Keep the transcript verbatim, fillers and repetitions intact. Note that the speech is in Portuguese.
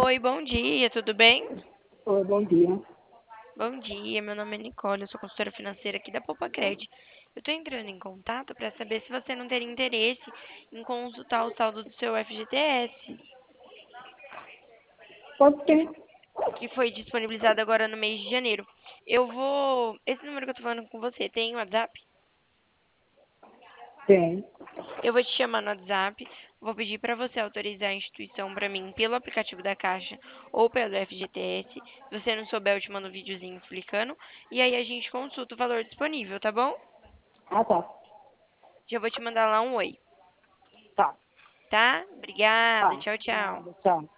Oi, bom dia, tudo bem? Oi, bom dia. Bom dia, meu nome é Nicole, eu sou consultora financeira aqui da Poupa-Cred. Eu estou entrando em contato para saber se você não teria interesse em consultar o saldo do seu F G T S, Pode que, ser? que foi disponibilizado agora no mês de janeiro. Eu vou. Esse número que eu estou falando com você tem WhatsApp? Tem. Eu vou te chamar no WhatsApp, vou pedir para você autorizar a instituição para mim pelo aplicativo da Caixa ou pelo F G T S. Se você não souber, eu te mando um videozinho explicando. E aí a gente consulta o valor disponível, tá bom? Ah, tá. Já vou te mandar lá um oi, Tá. tá? Obrigada, Tá. tchau, tchau. Nada, tchau.